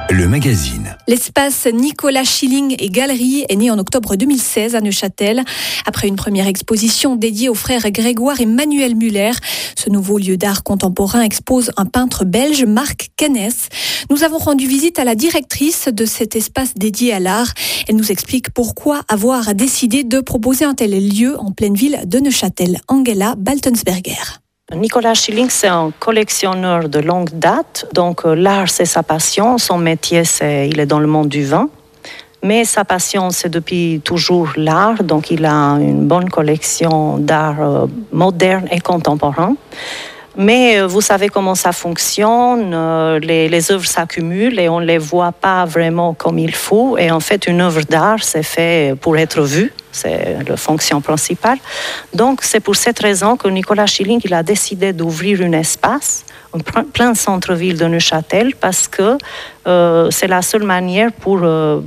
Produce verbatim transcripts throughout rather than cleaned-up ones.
Le magazine. L'espace Nicolas Schilling et Galerie est né en octobre deux mille seize à Neuchâtel. Après une première exposition dédiée aux frères Grégoire et Manuel Müller, ce nouveau lieu d'art contemporain expose un peintre belge, Marc Kennes. Nous avons rendu visite à la directrice de cet espace dédié à l'art. Elle nous explique pourquoi avoir décidé de proposer un tel lieu en pleine ville de Neuchâtel. Angela Baltensberger. Nicolas Schilling, c'est un collectionneur de longue date. Donc l'art, c'est sa passion. Son métier, c'est il est dans le monde du vin. Mais sa passion, c'est depuis toujours l'art. Donc il a une bonne collection d'art moderne et contemporain. Mais vous savez comment ça fonctionne, les, les œuvres s'accumulent et on ne les voit pas vraiment comme il faut. Et en fait, une œuvre d'art, c'est fait pour être vue, c'est la fonction principale. Donc, c'est pour cette raison que Nicolas Schilling il a décidé d'ouvrir un espace, en plein centre-ville de Neuchâtel, parce que euh, c'est la seule manière pour euh,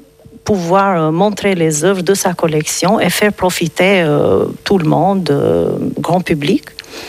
pouvoir montrer les œuvres de sa collection et faire profiter euh, tout le monde, euh, grand public.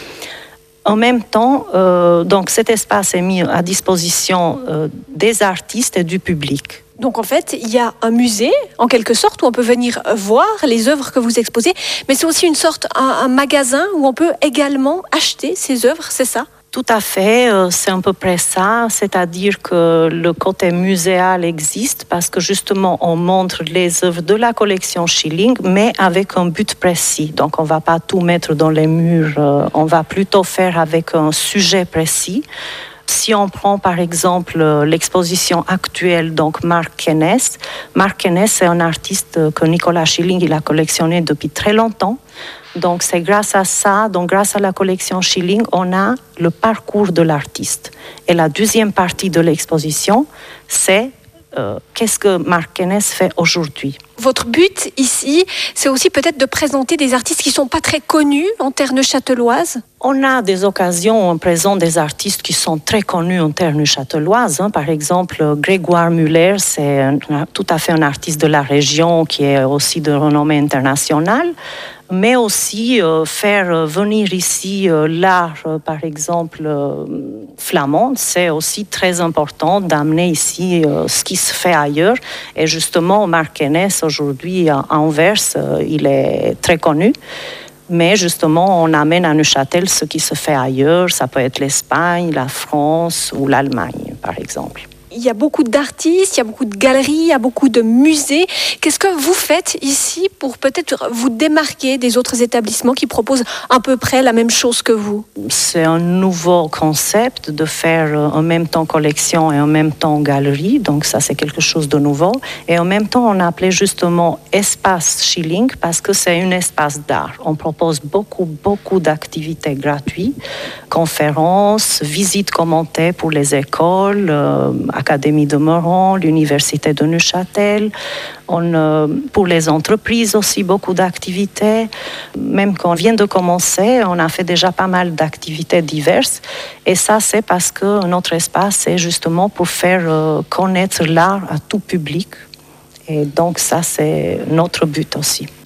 En même temps, euh, donc cet espace est mis à disposition euh, des artistes et du public. Donc en fait, il y a un musée, en quelque sorte, où on peut venir voir les œuvres que vous exposez, mais c'est aussi une sorte, un, un magasin où on peut également acheter ces œuvres, c'est ça ? Tout à fait, c'est à peu près ça, c'est-à-dire que le côté muséal existe parce que justement on montre les œuvres de la collection Schilling, mais avec un but précis. Donc on ne va pas tout mettre dans les murs, on va plutôt faire avec un sujet précis. Si on prend par exemple l'exposition actuelle, donc Marc Kennes, Marc Kennes est un artiste que Nicolas Schilling il a collectionné depuis très longtemps. Donc c'est grâce à ça, donc grâce à la collection Schilling, on a le parcours de l'artiste. Et la deuxième partie de l'exposition, c'est euh, qu'est-ce que Marc Kennes fait aujourd'hui. Votre but ici, c'est aussi peut-être de présenter des artistes qui ne sont pas très connus en terre neuchâteloise. On a des occasions, on présente des artistes qui sont très connus en terre neuchâteloise. Hein. Par exemple, Grégoire Müller, c'est un, tout à fait un artiste de la région qui est aussi de renommée internationale. Mais aussi euh, faire venir ici euh, l'art, euh, par exemple, euh, flamand, c'est aussi très important d'amener ici euh, ce qui se fait ailleurs. Et justement, Marc Kennes, aujourd'hui, à Anvers, euh, il est très connu. Mais justement, on amène à Neuchâtel ce qui se fait ailleurs. Ça peut être l'Espagne, la France ou l'Allemagne, par exemple. Il y a beaucoup d'artistes, il y a beaucoup de galeries, il y a beaucoup de musées. Qu'est-ce que vous faites ici pour peut-être vous démarquer des autres établissements qui proposent à peu près la même chose que vous ? C'est un nouveau concept de faire en même temps collection et en même temps galerie. Donc ça, c'est quelque chose de nouveau. Et en même temps, on a appelé justement espace Schilling parce que c'est un espace d'art. On propose beaucoup, beaucoup d'activités gratuites, conférences, visites commentées pour les écoles, euh, Académie de Meuron, l'Université de Neuchâtel. On, euh, pour les entreprises aussi, beaucoup d'activités. Même quand on vient de commencer, on a fait déjà pas mal d'activités diverses. Et ça, c'est parce que notre espace, c'est justement pour faire euh, connaître l'art à tout public. Et donc ça, c'est notre but aussi.